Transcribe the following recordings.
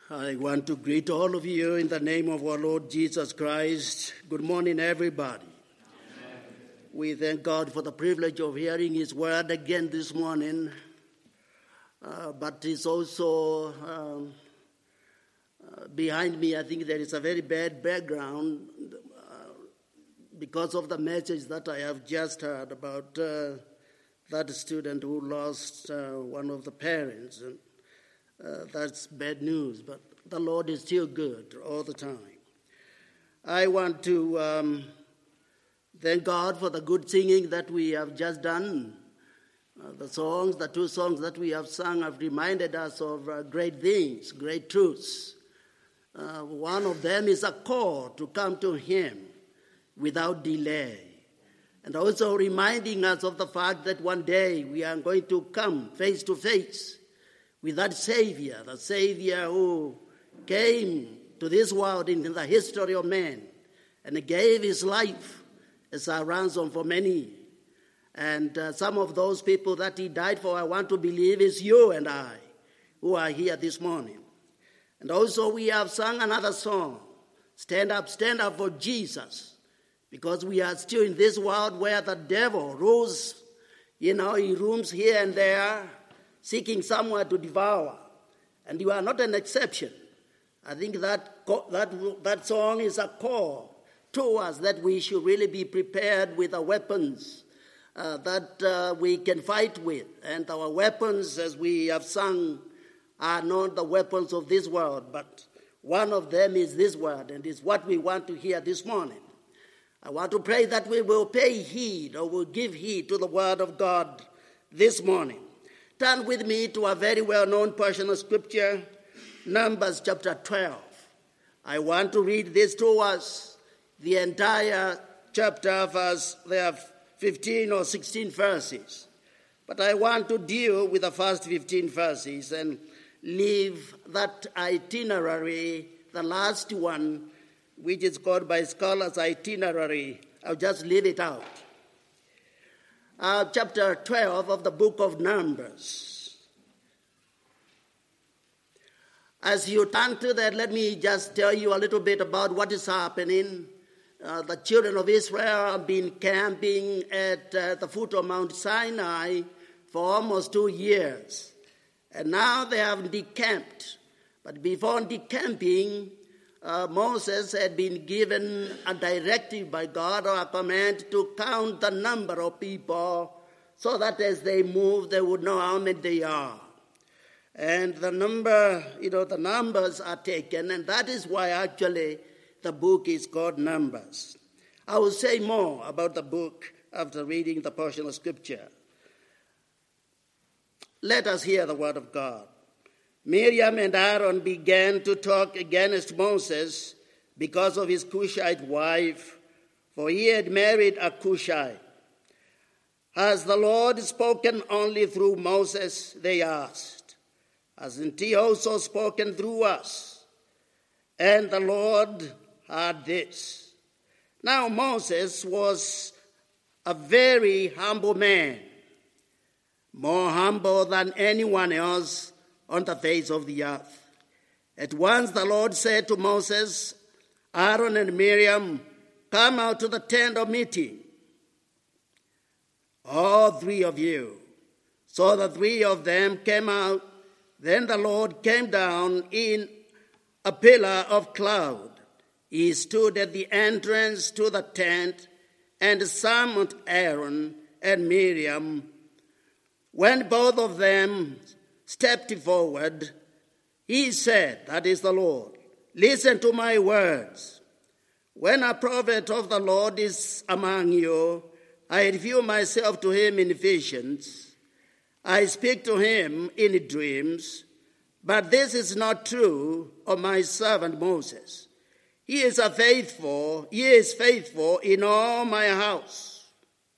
I want to greet all of you in the name of our Lord Jesus Christ. Good morning, everybody. Amen. We thank God for the privilege of hearing His word again this morning. But it's also behind me, I think there is a very bad background because of the message that I have just heard about that student who lost one of the parents. That's bad news, but the Lord is still good all the time. I want to thank God for the good singing that we have just done. The two songs that we have sung have reminded us of great things, great truths. One of them is a call to come to Him without delay. And also reminding us of the fact that one day we are going to come face to face with that Savior, the Savior who came to this world in the history of man and gave His life as a ransom for many. And some of those people that He died for, I want to believe, is you and I who are here this morning. And also we have sung another song, Stand Up for Jesus, because we are still in this world where the devil rules, he roams here and there, seeking somewhere to devour. And you are not an exception. I think that song is a call to us that we should really be prepared with the weapons that we can fight with. And our weapons, as we have sung, are not the weapons of this world, but one of them is this word, and is what we want to hear this morning. I want to pray that we will pay heed, or will give heed to the word of God this morning. Turn with me to a very well-known portion of Scripture, Numbers chapter 12. I want to read this to us, the entire chapter, there are 15 or 16 verses. But I want to deal with the first 15 verses and leave that itinerary, the last one, which is called by scholars itinerary. I'll just leave it out. Chapter 12 of the book of Numbers. As you turn to that, let me just tell you a little bit about what is happening. The children of Israel have been camping at the foot of Mount Sinai for almost 2 years. And now they have decamped. But before decamping, Moses had been given a directive by God, or a command, to count the number of people so that as they move, they would know how many they are. And the numbers are taken, and that is why actually the book is called Numbers. I will say more about the book after reading the portion of Scripture. Let us hear the word of God. Miriam and Aaron began to talk against Moses because of his Cushite wife, for he had married a Cushite. Has the Lord spoken only through Moses? They asked. Hasn't He also spoken through us? And the Lord heard this. Now Moses was a very humble man, more humble than anyone else on the face of the earth. At once the Lord said to Moses, Aaron and Miriam, come out to the tent of meeting, all three of you. So the three of them came out. Then the Lord came down in a pillar of cloud. He stood at the entrance to the tent and summoned Aaron and Miriam. When both of them stepped forward, he said, that is the Lord, listen to my words. When a prophet of the Lord is among you, I reveal myself to him in visions. I speak to him in dreams. But this is not true of my servant Moses. He is faithful in all my house.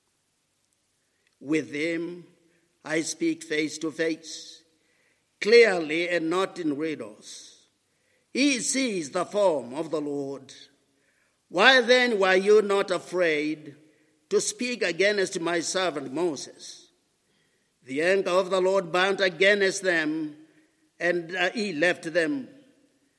With him I speak face to face, clearly and not in riddles. He sees the form of the Lord. Why then were you not afraid to speak against my servant Moses? The anger of the Lord burnt against them, and he left them.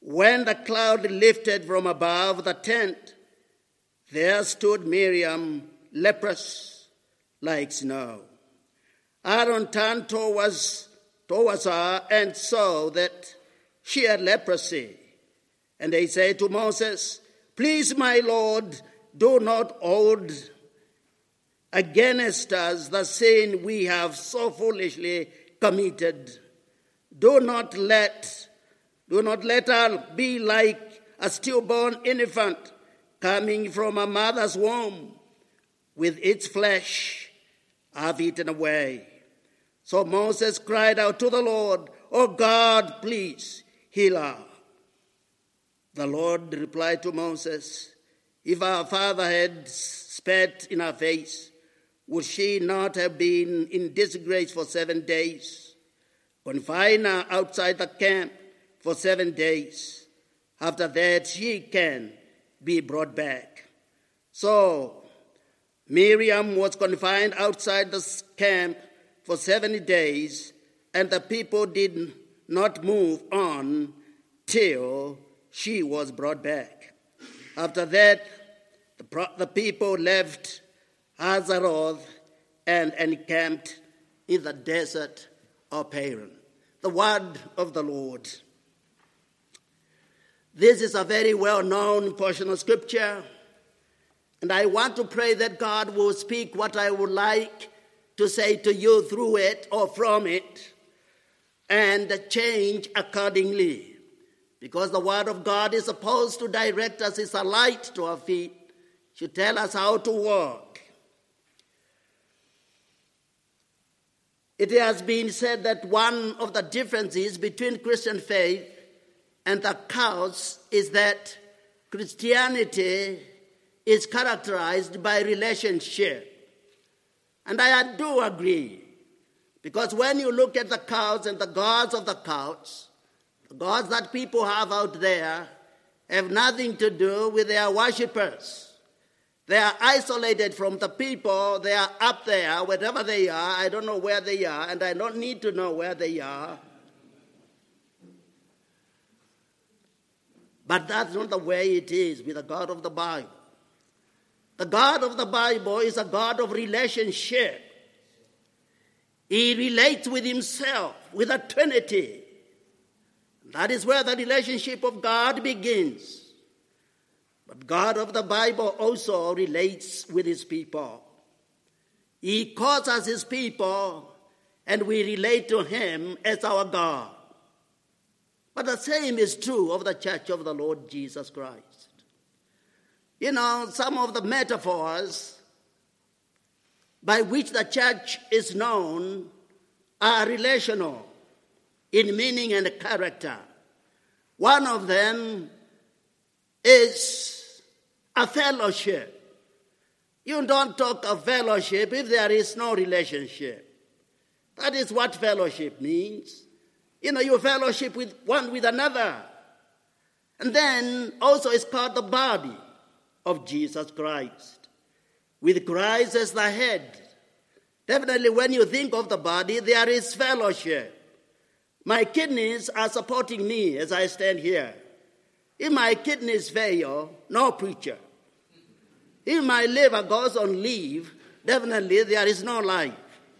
When the cloud lifted from above the tent, there stood Miriam, leprous like snow. Aaron turned towards her and saw that she had leprosy. And they said to Moses, "Please, my Lord, do not hold against us the sin we have so foolishly committed. Do not let her be like a stillborn infant coming from a mother's womb, with its flesh have eaten away." So Moses cried out to the Lord, "Oh God, please heal her." The Lord replied to Moses, "If our father had spat in her face, would she not have been in disgrace for 7 days? Confine her outside the camp for 7 days. After that, she can be brought back." So Miriam was confined outside the camp for 70 days, and the people did not move on till she was brought back. After that, the people left Hazeroth and encamped in the desert of Paran. The word of the Lord. This is a very well-known portion of Scripture, and I want to pray that God will speak what I would like to say to you through it or from it, and change accordingly. Because the Word of God is supposed to direct us, it's a light to our feet, should tell us how to walk. It has been said that one of the differences between Christian faith and the cults is that Christianity is characterized by relationship. And I do agree, because when you look at the cults and the gods of the cults, the gods that people have out there have nothing to do with their worshippers. They are isolated from the people. They are up there, wherever they are. I don't know where they are, and I don't need to know where they are. But that's not the way it is with the God of the Bible. The God of the Bible is a God of relationship. He relates with himself, with the Trinity. That is where the relationship of God begins. But God of the Bible also relates with his people. He calls us his people, and we relate to him as our God. But the same is true of the Church of the Lord Jesus Christ. You know, some of the metaphors by which the church is known are relational in meaning and character. One of them is a fellowship. You don't talk of fellowship if there is no relationship. That is what fellowship means. You know, you fellowship with one with another. And then also it's called the body of Jesus Christ, with Christ as the head. Definitely when you think of the body, there is fellowship. My kidneys are supporting me as I stand here. If my kidneys fail, no preacher. If my liver goes on leave, definitely there is no life.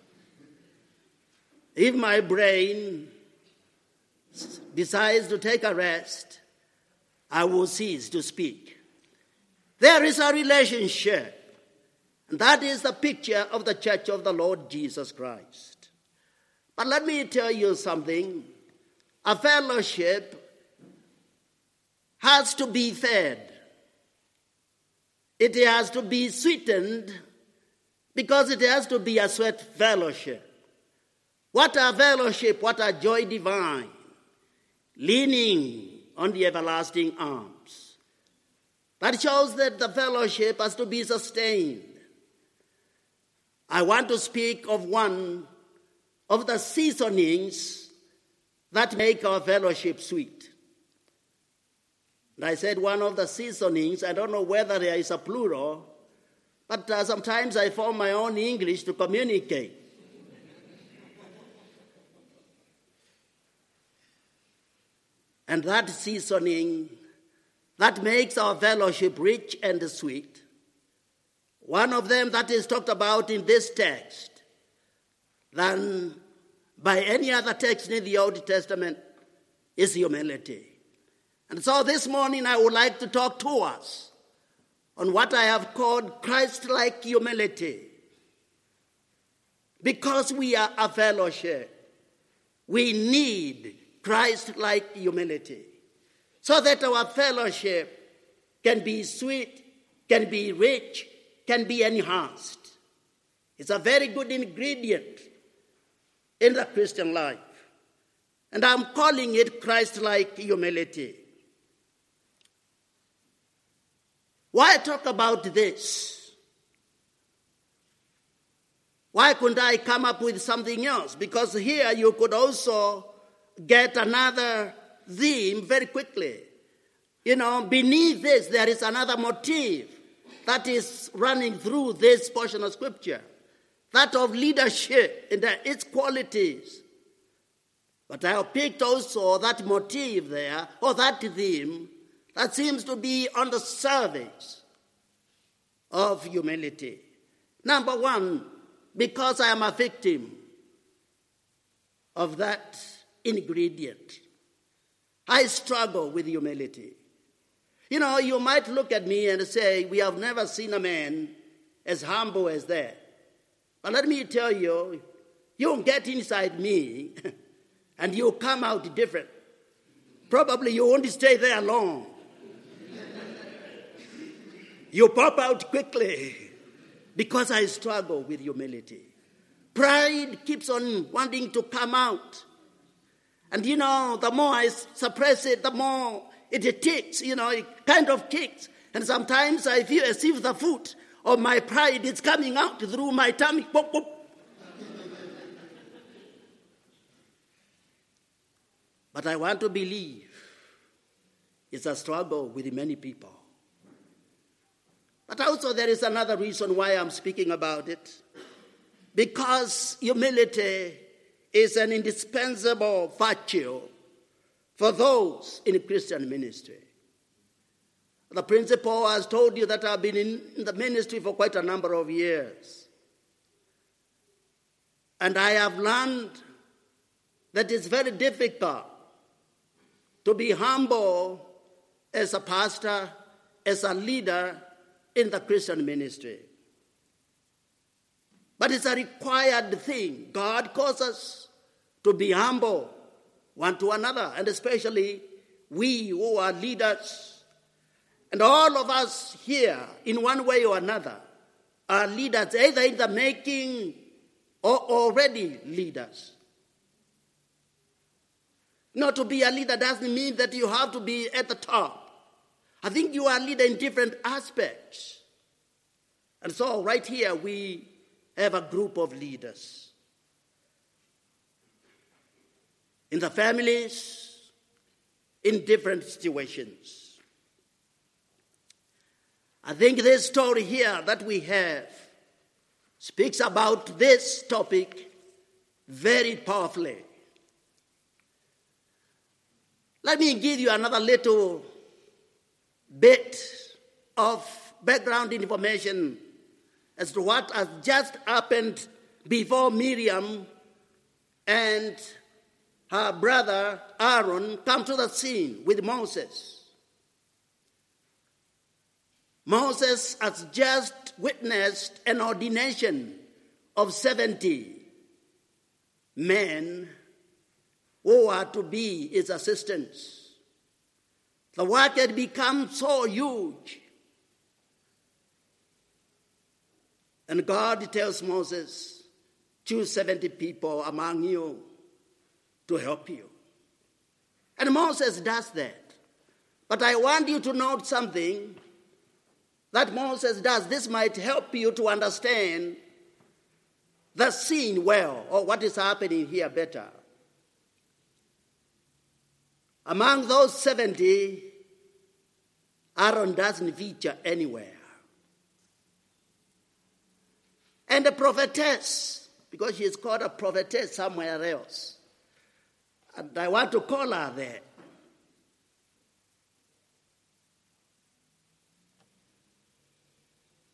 If my brain decides to take a rest, I will cease to speak. There is a relationship, and that is the picture of the Church of the Lord Jesus Christ. But let me tell you something. A fellowship has to be fed. It has to be sweetened, because it has to be a sweet fellowship. What a fellowship, what a joy divine, leaning on the everlasting arms. That shows that the fellowship has to be sustained. I want to speak of one of the seasonings that make our fellowship sweet. And I said one of the seasonings. I don't know whether there is a plural, but sometimes I form my own English to communicate. and that seasoning that makes our fellowship rich and sweet. One of them that is talked about in this text than by any other text in the Old Testament is humility. And so this morning I would like to talk to us on what I have called Christ-like humility. Because we are a fellowship, we need Christ-like humility so that our fellowship can be sweet, can be rich, can be enhanced. It's a very good ingredient in the Christian life. And I'm calling it Christ-like humility. Why talk about this? Why couldn't I come up with something else? Because here you could also get another theme very quickly. Beneath this there is another motif that is running through this portion of Scripture, that of leadership and its qualities. But I have picked also that motif there, or that theme, that seems to be on the surface of humility. Number one, because I am a victim of that ingredient, I struggle with humility. You might look at me and say, we have never seen a man as humble as that. But let me tell you, you get inside me and you come out different. Probably you won't stay there long. You pop out quickly because I struggle with humility. Pride keeps on wanting to come out. And the more I suppress it, the more it ticks, it kind of kicks. And sometimes I feel as if the foot of my pride is coming out through my tummy. Pop, pop. But I want to believe it's a struggle with many people. But also there is another reason why I'm speaking about it. Because humility is an indispensable virtue for those in Christian ministry. The principle has told you that I've been in the ministry for quite a number of years. And I have learned that it's very difficult to be humble as a pastor, as a leader in the Christian ministry. But it's a required thing. God calls us to be humble one to another, and especially we who are leaders. And all of us here, in one way or another, are leaders, either in the making or already leaders. Not to be a leader doesn't mean that you have to be at the top. I think you are a leader in different aspects. And so right here we have a group of leaders. In the families, in different situations. I think this story here that we have speaks about this topic very powerfully. Let me give you another little bit of background information as to what has just happened before Miriam and her brother Aaron come to the scene with Moses. Moses has just witnessed an ordination of 70 men who are to be his assistants. The work had become so huge. And God tells Moses, choose 70 people among you to help you. And Moses does that. But I want you to note something that Moses does. This might help you to understand the scene well, or what is happening here better. Among those 70, Aaron doesn't feature anywhere. And the prophetess, because she is called a prophetess somewhere else, and I want to call her there.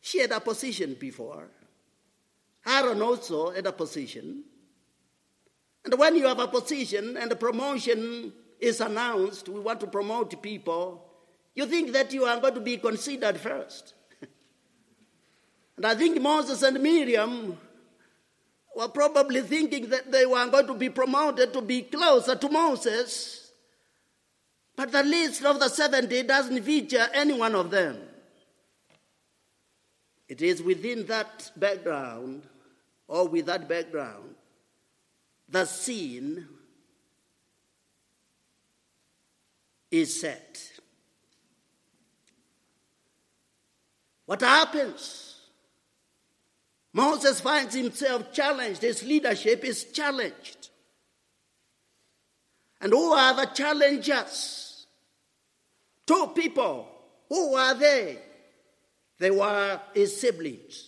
She had a position before. Aaron also had a position. And when you have a position and the promotion is announced, we want to promote people, you think that you are going to be considered first. And I think Moses and Miriam were probably thinking that they were going to be promoted to be closer to Moses. But the list of the 70 doesn't feature any one of them. It is within that background, or with that background, the scene is set. What happens? Moses finds himself challenged. His leadership is challenged. And who are the challengers? Two people. Who are they? They were his siblings.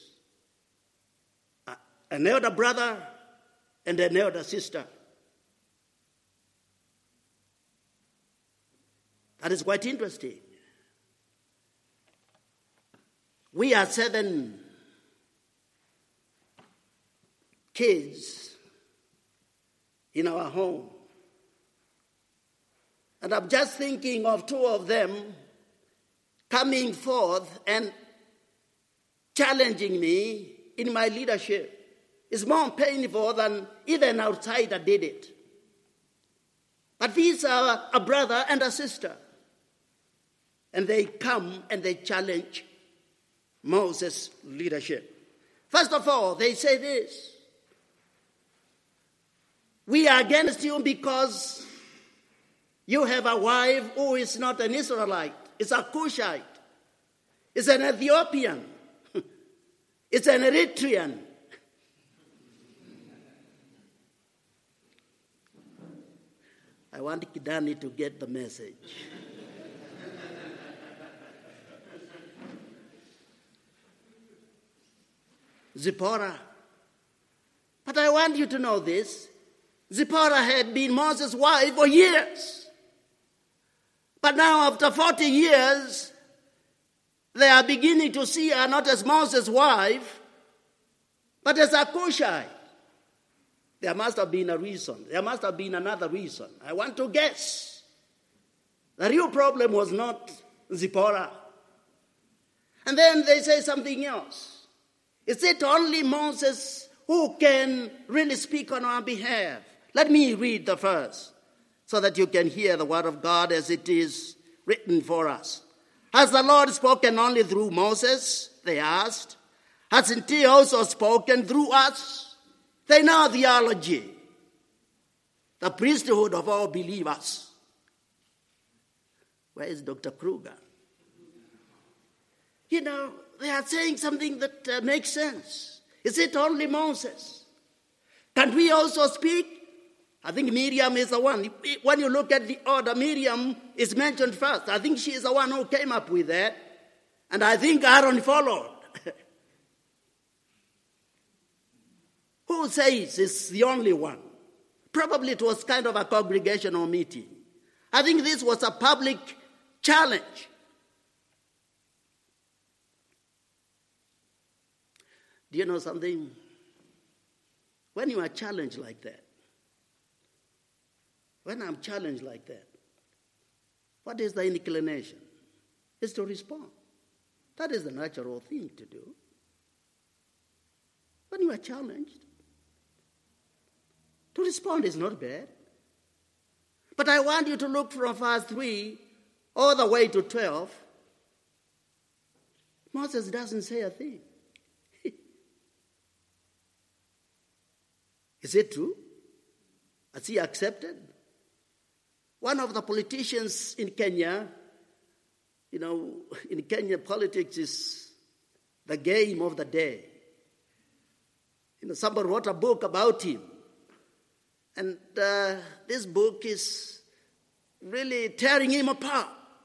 An elder brother and an elder sister. That is quite interesting. We are 7 kids in our home. And I'm just thinking of 2 of them coming forth and challenging me in my leadership. Is more painful than even an outsider did it. But these are a brother and a sister. And they come and they challenge Moses' leadership. First of all, they say this: we are against you because you have a wife who is not an Israelite. It's a Cushite. It's an Ethiopian. It's an Eritrean. I want Kidani to get the message. Zipporah. But I want you to know this. Zipporah had been Moses' wife for years. But now after 40 years, they are beginning to see her not as Moses' wife, but as a Cushite. There must have been a reason. There must have been another reason. I want to guess. The real problem was not Zipporah. And then they say something else. Is it only Moses who can really speak on our behalf? Let me read the verse so that you can hear the word of God as it is written for us. Has the Lord spoken only through Moses? They asked. Hasn't he also spoken through us? They know theology, the priesthood of all believers. Where is Dr. Kruger? You know, they are saying something that makes sense. Is it only Moses? Can we also speak? I think Miriam is the one. When you look at the order, Miriam is mentioned first. I think she is the one who came up with that. And I think Aaron followed. Who says it's the only one? Probably it was kind of a congregational meeting. I think this was a public challenge. Do you know something? When you are challenged like that, when I'm challenged like that, what is the inclination? It's to respond. That is the natural thing to do. When you are challenged, to respond is not bad. But I want you to look from verse 3 all the way to 12. Moses doesn't say a thing. Is it true? Has he accepted? One of the politicians in Kenya, in Kenya, politics is the game of the day. Somebody wrote a book about him. And this book is really tearing him apart.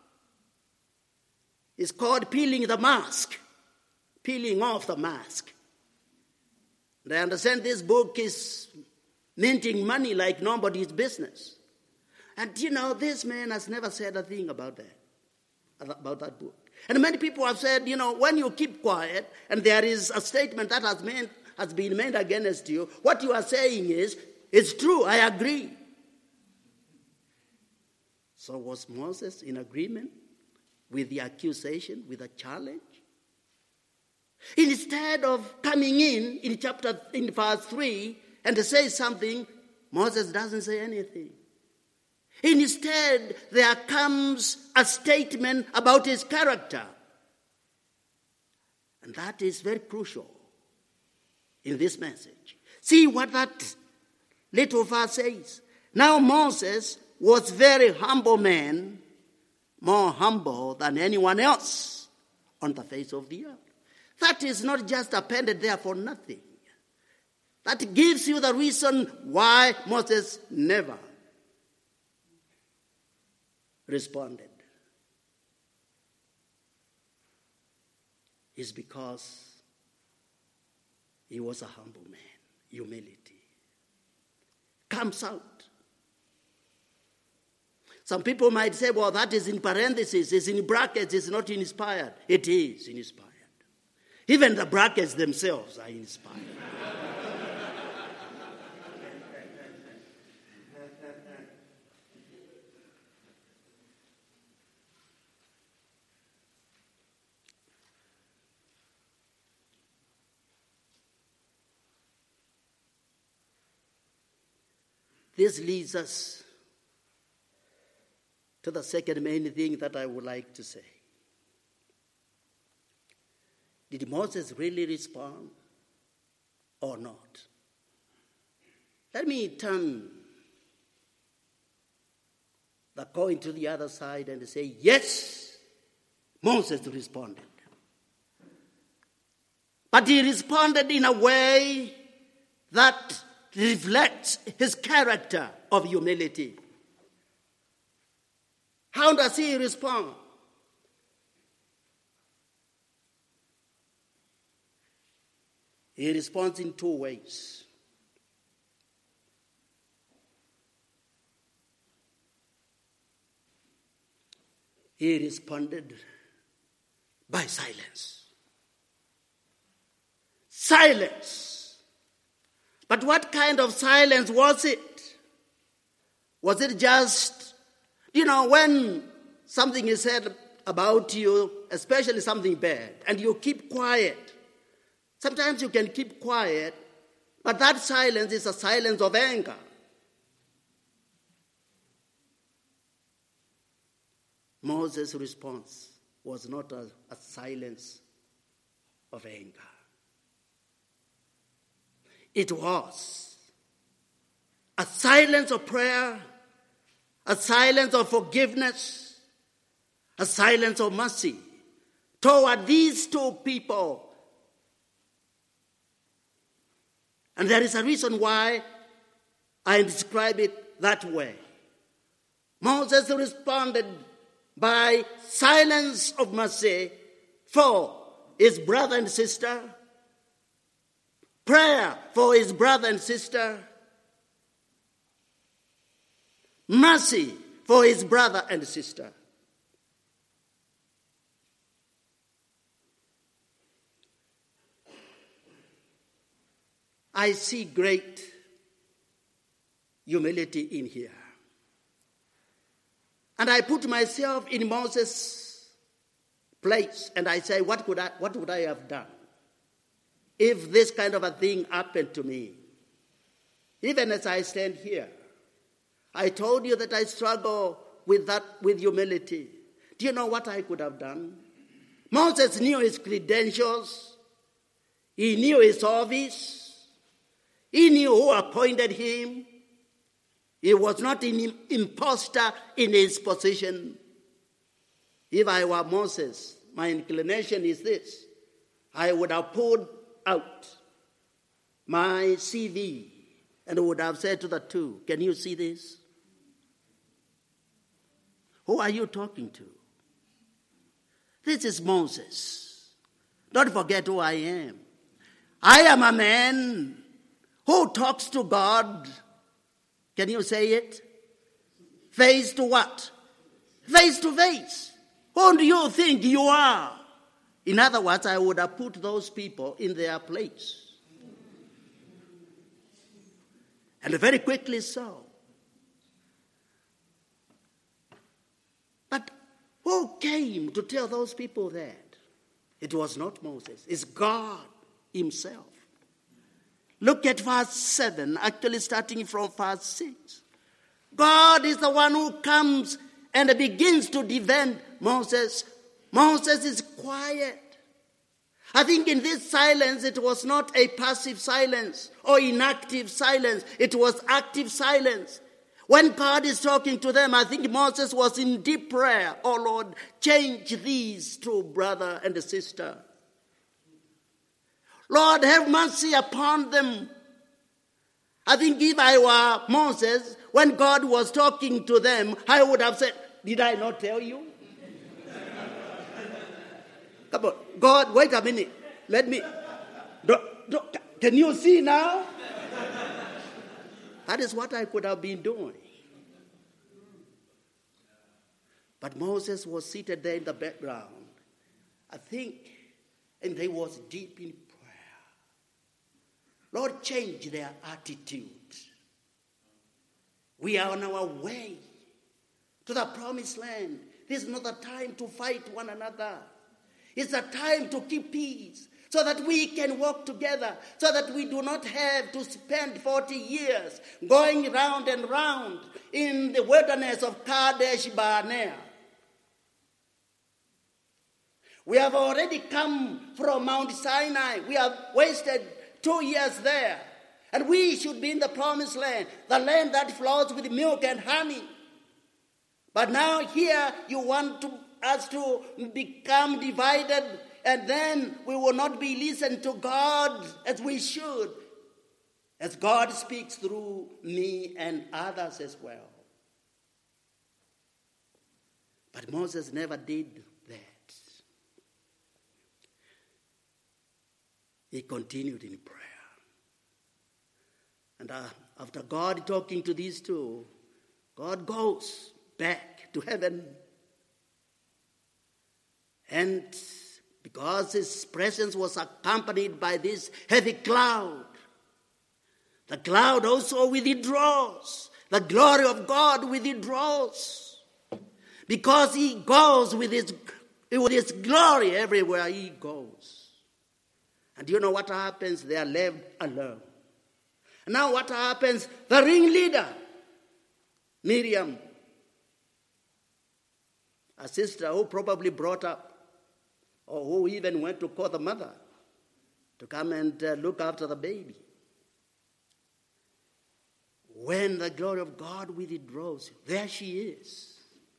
It's called Peeling the Mask. Peeling off the mask. And I understand this book is minting money like nobody's business. And this man has never said a thing about that. about that book. And many people have said, when you keep quiet and there is a statement that has been made against you, what you are saying is, it's true, I agree. So was Moses in agreement with the accusation, with the challenge? Instead of coming in verse 3, and to say something, Moses doesn't say anything. Instead, there comes a statement about his character. And that is very crucial in this message. See what that little verse says. Now Moses was very humble man, more humble than anyone else on the face of the earth. That is not just appended there for nothing. That gives you the reason why Moses never responded. It's because he was a humble man. Humility comes out. Some people might say, well, that is in parentheses, it's in brackets, it's not inspired. It is inspired. Even the brackets themselves are inspired. This leads us to the second main thing that I would like to say. Did Moses really respond or not? Let me turn the coin to the other side and say, yes, Moses responded. But he responded in a way that reflects his character of humility. How does he respond? He responds in two ways. He responded by silence. Silence. But what kind of silence was it? Was it just, when something is said about you, especially something bad, and you keep quiet? Sometimes you can keep quiet, but that silence is a silence of anger. Moses' response was not a silence of anger. It was a silence of prayer, a silence of forgiveness, a silence of mercy toward these two people. And there is a reason why I describe it that way. Moses responded by silence of mercy for his brother and sister, prayer for his brother and sister, mercy for his brother and sister. I see great humility in here. And I put myself in Moses' place and I say, what would I have done if this kind of a thing happened to me? Even as I stand here, I told you that I struggle with humility. Do you know what I could have done? Moses knew his credentials. He knew his office. He knew who appointed him. He was not an imposter in his position. If I were Moses, my inclination is this. I would have pulled out my CV and would have said to the two, can you see this? Who are you talking to? This is Moses. Don't forget who I am. I am a man who talks to God. Can you say it? Face to what? Face to face. Who do you think you are? In other words, I would have put those people in their place. And very quickly so. But who came to tell those people that? It was not Moses. It's God himself. Look at verse 7, actually starting from verse 6. God is the one who comes and begins to defend Moses. Moses is quiet. I think in this silence, it was not a passive silence or inactive silence. It was active silence. When God is talking to them, I think Moses was in deep prayer. Oh Lord, change these two, brother and sister. Lord, have mercy upon them. I think if I were Moses, when God was talking to them, I would have said, did I not tell you? Come on, God, wait a minute. Let me. Can you see now? That is what I could have been doing. But Moses was seated there in the background, I think, and they was deep in prayer. Lord, change their attitude. We are on our way to the promised land. This is not the time to fight one another. It's a time to keep peace so that we can walk together, so that we do not have to spend 40 years going round and round in the wilderness of Kadesh Barnea. We have already come from Mount Sinai. We have wasted 2 years there. And we should be in the promised land, the land that flows with milk and honey. But now here you want us to become divided, and then we will not be listening to God as we should, as God speaks through me and others as well. But Moses never did that. He continued in prayer. And after God talking to these two, God goes back to heaven. And because his presence was accompanied by this heavy cloud, the cloud also withdraws. The glory of God withdraws. Because he goes with his glory everywhere he goes. And you know what happens? They are left alone. And now what happens? The ringleader, Miriam, a sister who probably brought up, or who even went to call the mother to come and look after the baby. When the glory of God withdraws, there she is,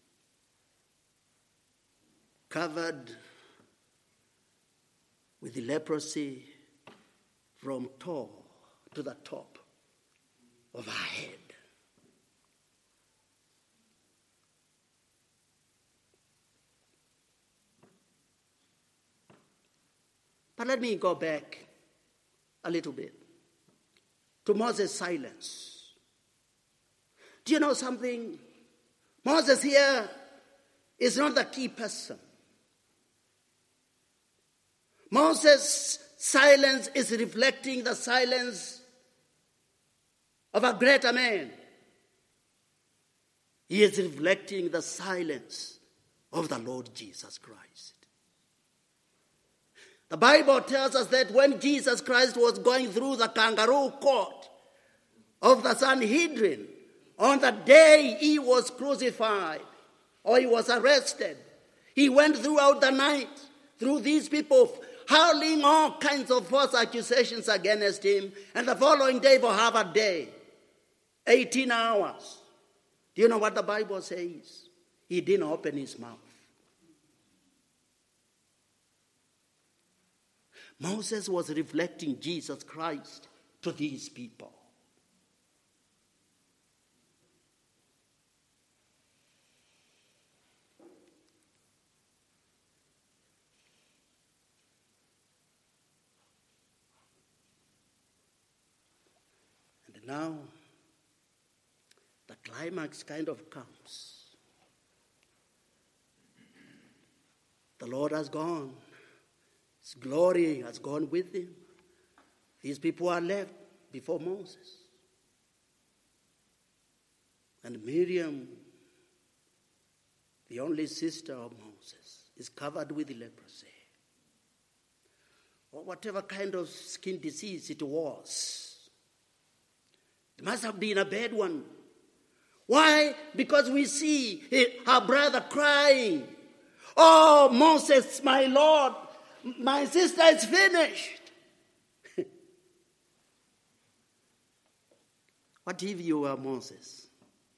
covered with leprosy from toe to the top of her head. But let me go back a little bit to Moses' silence. Do you know something? Moses here is not the key person. Moses' silence is reflecting the silence of a greater man. He is reflecting the silence of the Lord Jesus Christ. The Bible tells us that when Jesus Christ was going through the kangaroo court of the Sanhedrin, on the day he was crucified or he was arrested, he went throughout the night through these people hurling all kinds of false accusations against him, and the following day for half a day, 18 hours. Do you know what the Bible says? He didn't open his mouth. Moses was reflecting Jesus Christ to these people. And now, the climax kind of comes. The Lord has gone. His glory has gone with him. These people are left before Moses. And Miriam, the only sister of Moses, is covered with leprosy. Or whatever kind of skin disease it was. It must have been a bad one. Why? Because we see her brother crying. Oh, Moses, my Lord, my sister is finished. What if you were Moses?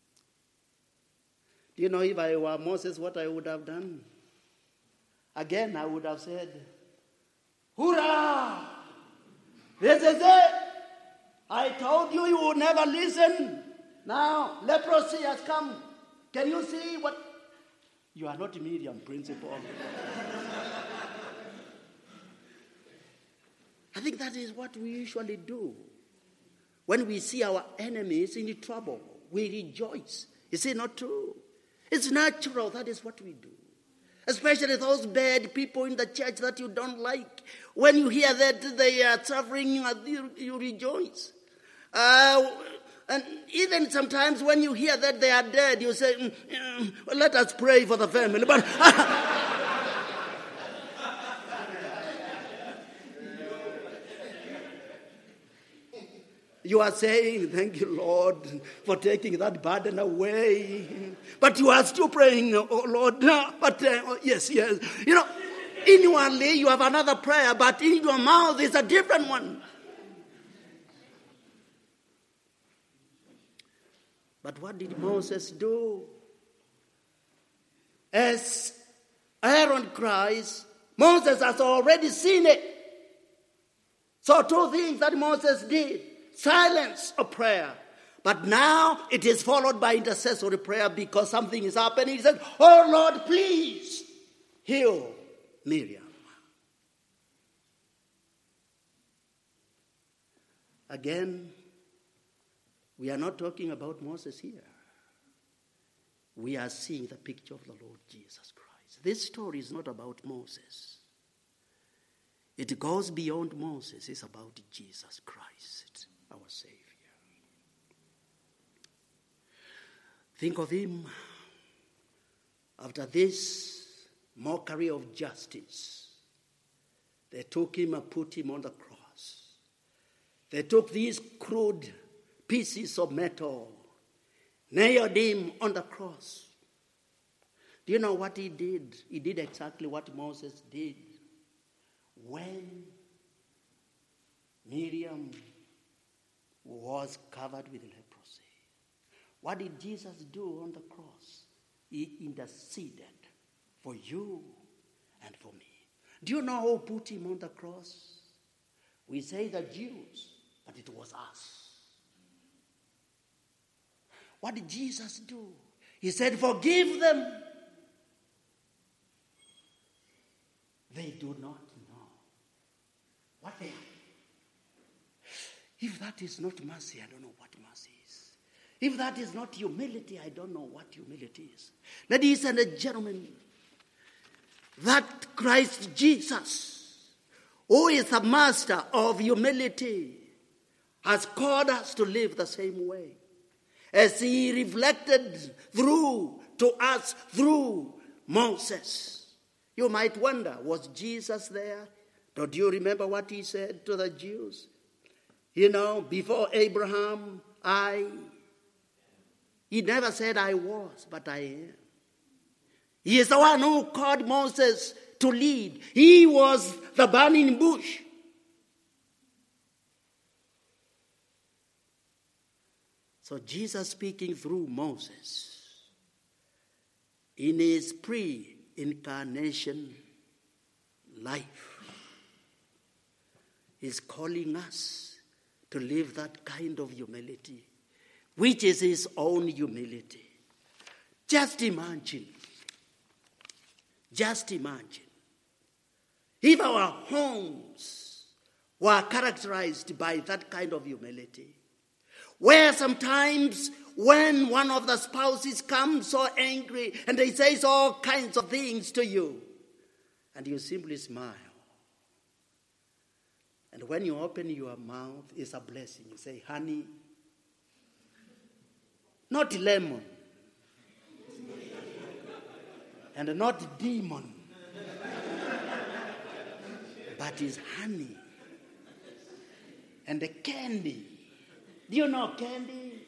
Do you know if I were Moses what I would have done? Again, I would have said, "Hurrah! This is it! I told you you would never listen. Now, leprosy has come. Can you see what..." You are not Miriam, principal. I think that is what we usually do. When we see our enemies in trouble, we rejoice. Is it not true? It's natural. That is what we do. Especially those bad people in the church that you don't like. When you hear that they are suffering, you rejoice. And even sometimes when you hear that they are dead, you say, let us pray for the family. But you are saying, thank you, Lord, for taking that burden away. But you are still praying, oh, Lord, no, but yes. You know, inwardly you have another prayer, but in your mouth is a different one. But what did Moses do? As Aaron cries, Moses has already seen it. So two things that Moses did. Silence of prayer. But now it is followed by intercessory prayer because something is happening. He said, "Oh Lord, please heal Miriam." Again, we are not talking about Moses here. We are seeing the picture of the Lord Jesus Christ. This story is not about Moses. It goes beyond Moses. It's about Jesus Christ, our Savior. Think of him after this mockery of justice. They took him and put him on the cross. They took these crude pieces of metal, nailed him on the cross. Do you know what he did? He did exactly what Moses did. When Miriam was covered with leprosy, what did Jesus do on the cross? He interceded for you and for me. Do you know who put him on the cross? We say the Jews, but it was us. What did Jesus do? He said, "Forgive them. They do not know what they are." If that is not mercy, I don't know what mercy is. If that is not humility, I don't know what humility is. Ladies and gentlemen, that Christ Jesus, who is the master of humility, has called us to live the same way. As he reflected through to us through Moses. You might wonder, was Jesus there? Don't you remember what he said to the Jews? You know, before Abraham, he never said I was, but I am. He is the one who called Moses to lead. He was the burning bush. So Jesus speaking through Moses in his pre-incarnation life is calling us to live that kind of humility, which is his own humility. Just imagine if our homes were characterized by that kind of humility, where sometimes when one of the spouses comes so angry and they say all kinds of things to you, and you simply smile. And when you open your mouth, it's a blessing. You say, honey, not lemon, and not demon, but it's honey and the candy. Do you know candy?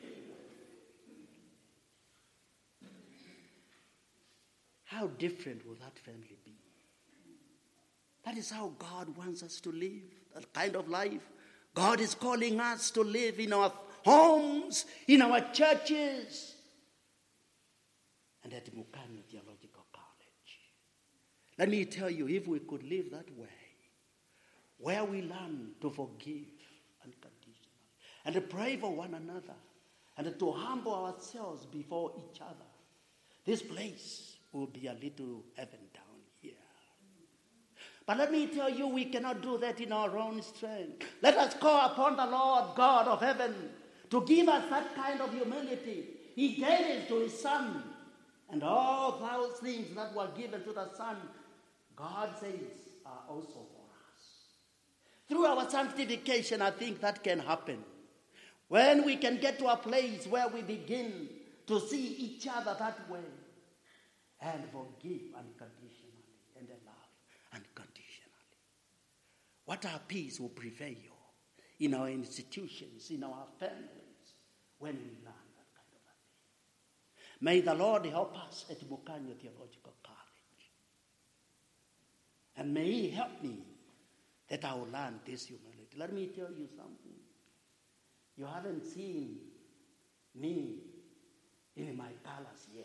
How different will that family be? That is how God wants us to live, that kind of life. God is calling us to live in our homes, in our churches, and at Mukanyo Theological College. Let me tell you, if we could live that way, where we learn to forgive unconditionally, and to pray for one another, and to humble ourselves before each other, this place will be a little heaven down here. But let me tell you, we cannot do that in our own strength. Let us call upon the Lord God of heaven to give us that kind of humility. He gave it to his Son. And all those things that were given to the Son, God says, are also for us. Through our sanctification, I think that can happen. When we can get to a place where we begin to see each other that way and forgive unconditionally and love unconditionally. What our peace will prevail in our institutions, in our families, when we learn that kind of a thing. May the Lord help us at Mukanyo Theological College. And may he help me that I will learn this humility. Let me tell you something. You haven't seen me in my colors yet.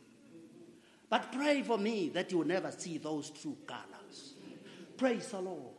But pray for me that you will never see those true colors. Praise the Lord.